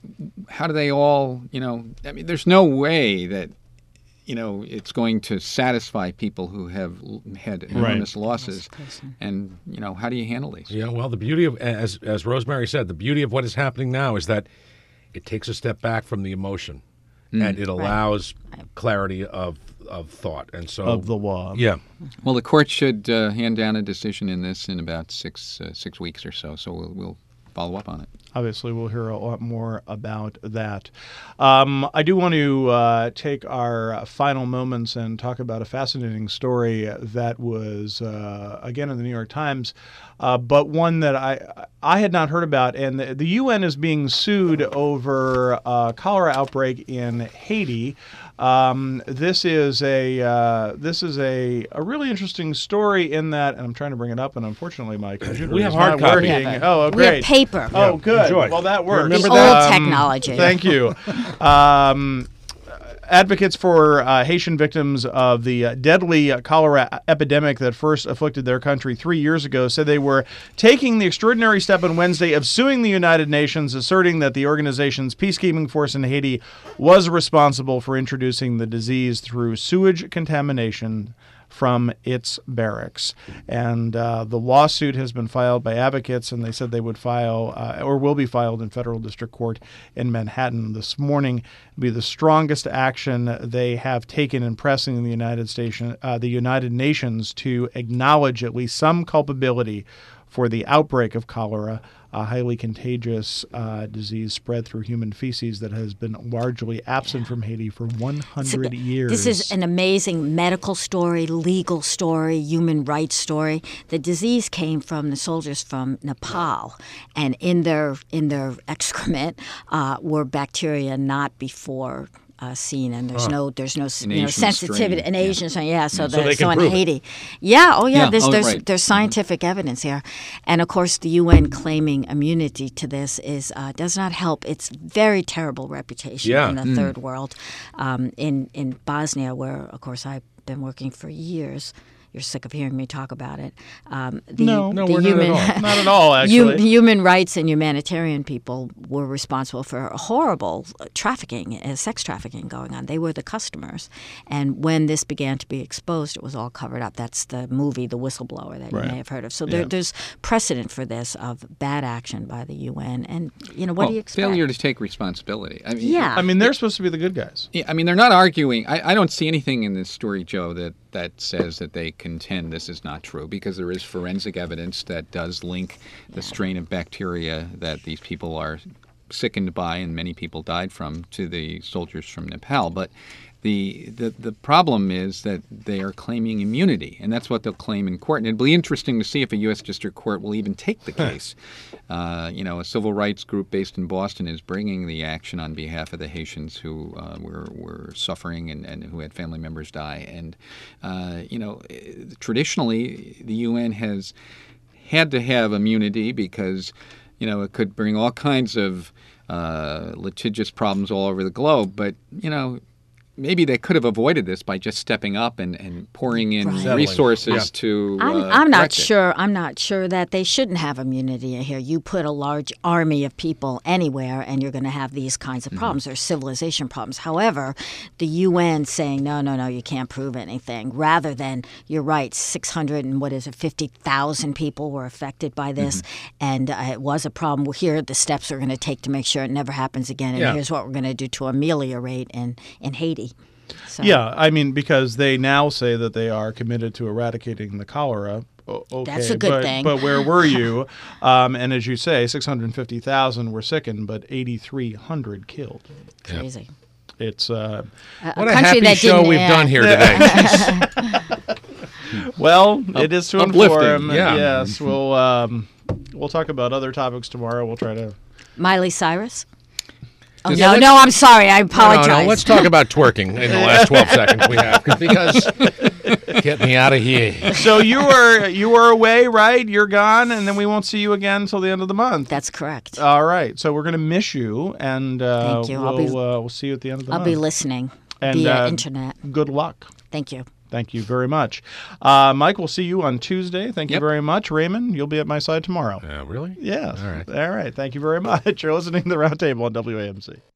C: how do they all, you know? I mean, there's no way that, you know, it's going to satisfy people who have l- had enormous losses. And you know, how do you handle these?
B: Yeah, well, the beauty of, as as Rosemary said, the beauty of what is happening now is that it takes a step back from the emotion,
C: Mm.
B: and it allows clarity of of thought, and so
A: of the law.
B: Yeah,
C: Well, the court should uh, hand down a decision in this in about six uh, six weeks or so. So we'll, we'll follow up on it.
A: Obviously, we'll hear a lot more about that. Um, I do want to uh, take our final moments and talk about a fascinating story that was, uh, again, in the New York Times, uh, but one that I I had not heard about. And the, the U N is being sued over a cholera outbreak in Haiti. Um, this is a uh, this is a, a really interesting story in that, and I'm trying to bring it up, and unfortunately, my computer
B: We
A: is
B: have hard
A: not
B: copy.
A: working.
E: We have-
A: Oh,
E: we have
A: great!
E: paper.
A: Oh,
B: Yeah,
A: good.
B: enjoy.
A: Well, that works.
B: Remember
E: The
B: that?
E: old technology.
A: Thank you. Um, advocates for uh, Haitian victims of the uh, deadly uh, cholera epidemic that first afflicted their country three years ago said they were taking the extraordinary step on Wednesday of suing the United Nations, asserting that the organization's peacekeeping force in Haiti was responsible for introducing the disease through sewage contamination from its barracks. And uh, the lawsuit has been filed by advocates, and they said they would file uh, or will be filed in federal district court in Manhattan this morning. It'll be the strongest action they have taken in pressing the United States, uh, the United Nations to acknowledge at least some culpability for the outbreak of cholera a highly contagious uh, disease spread through human feces that has been largely absent from Haiti for one hundred
E: So,
A: years.
E: This is an amazing medical story, legal story, human rights story. The disease came from the soldiers from Nepal, and in their in their excrement uh, were bacteria not before uh, seen, and there's
C: Huh.
E: no there's no
C: An
E: you know
C: Asian
E: sensitivity,
C: strain.
E: an Asian strain, yeah. So,
C: Yeah.
E: the,
C: So they can
E: in
C: prove it.
E: Haiti, yeah, oh yeah,
C: Yeah,
E: there's
C: oh,
E: there's
C: right.
E: there's scientific evidence here, and of course the U N claiming immunity to this is uh, does not help its very terrible reputation
B: Yeah.
E: in the
B: Mm.
E: third world, um, in in Bosnia, where of course I've been working for years. You're sick of hearing me talk about it. Um, the,
A: No, no,
E: the
A: we're not at
E: human,
A: all. Not at all,
E: hu-
A: actually.
E: human rights and humanitarian people were responsible for horrible trafficking, uh, sex trafficking going on. They were the customers. And when this began to be exposed, it was all covered up. That's the movie, The Whistleblower, that
C: Right.
E: you may have heard of. So there,
C: Yeah.
E: there's precedent for this of bad action by the U N. And, you know, what
C: Well,
E: do you expect?
C: failure to take responsibility. I mean,
E: Yeah.
A: I mean, they're supposed to be the good guys.
C: Yeah, I mean, they're not arguing. I, I don't see anything in this story, Joe, that, that says that they contend this is not true, because there is forensic evidence that does link the strain of bacteria that these people are sickened by and many people died from to the soldiers from Nepal. But the, the the problem is that they are claiming immunity, and that's what they'll claim in court. And it'll be interesting to see if a U S district court will even take the case. Uh, you know, a civil rights group based in Boston is bringing the action on behalf of the Haitians who uh, were were suffering and, and who had family members die. And uh, you know, traditionally the U N has had to have immunity because you know it could bring all kinds of uh, litigious problems all over the globe. But you know, maybe they could have avoided this by just stepping up and, and pouring in
E: Right.
C: resources
B: Yeah.
C: to.
E: I'm,
C: uh,
E: I'm not
C: correct it.
E: sure. I'm not sure that they shouldn't have immunity in here. You put a large army of people anywhere, and you're going to have these kinds of
C: Mm-hmm.
E: problems or civilization problems. However, the U N saying no, no, no, you can't prove anything, rather than you're right, six hundred and what is it, fifty thousand people were affected by this,
C: Mm-hmm.
E: and uh, it was a problem. Well, here are the steps we're going to take to make sure it never happens again, and
A: Yeah.
E: here's what we're going to do to ameliorate in in Haiti. So.
A: Yeah, I mean, because they now say that they are committed to eradicating the cholera. O- okay,
E: That's a good
A: but,
E: thing.
A: But where were you? um, and as you say, six hundred fifty thousand were sickened, but eighty-three hundred killed.
E: Crazy.
A: It's uh,
E: A-
B: What
E: a
B: a
E: country
B: happy
E: that
B: show
E: didn't-
B: we've
E: yeah.
B: done here today.
A: well, it is to
B: uplifting,
A: inform.
B: yeah.
A: Yes, we'll um, we'll talk about other topics tomorrow. We'll try to.
E: Miley Cyrus? Oh,
B: Yeah,
E: no,
B: let's-
E: no, I'm sorry. I
B: No,
E: apologize.
B: no, no, let's talk about twerking in the last twelve seconds we have, because get me out of here.
A: So you were you were away, right? You're gone, and then we won't see you again until the end of the month.
E: That's correct.
A: All right. So we're going to miss you, and uh,
E: Thank you.
A: we'll
E: I'll be-
A: uh, we'll see you at the end of the
E: I'll
A: month.
E: be listening
A: And,
E: via
A: uh,
E: internet.
A: Good luck.
E: Thank you.
A: Thank you very much. Uh, Mike, we'll see you on Tuesday. Thank you
C: Yep.
A: very much. Raymond, you'll be at my side tomorrow.
B: Uh, really?
A: Yes.
B: All right.
A: All right. Thank you very much. You're listening to the Roundtable on W A M C.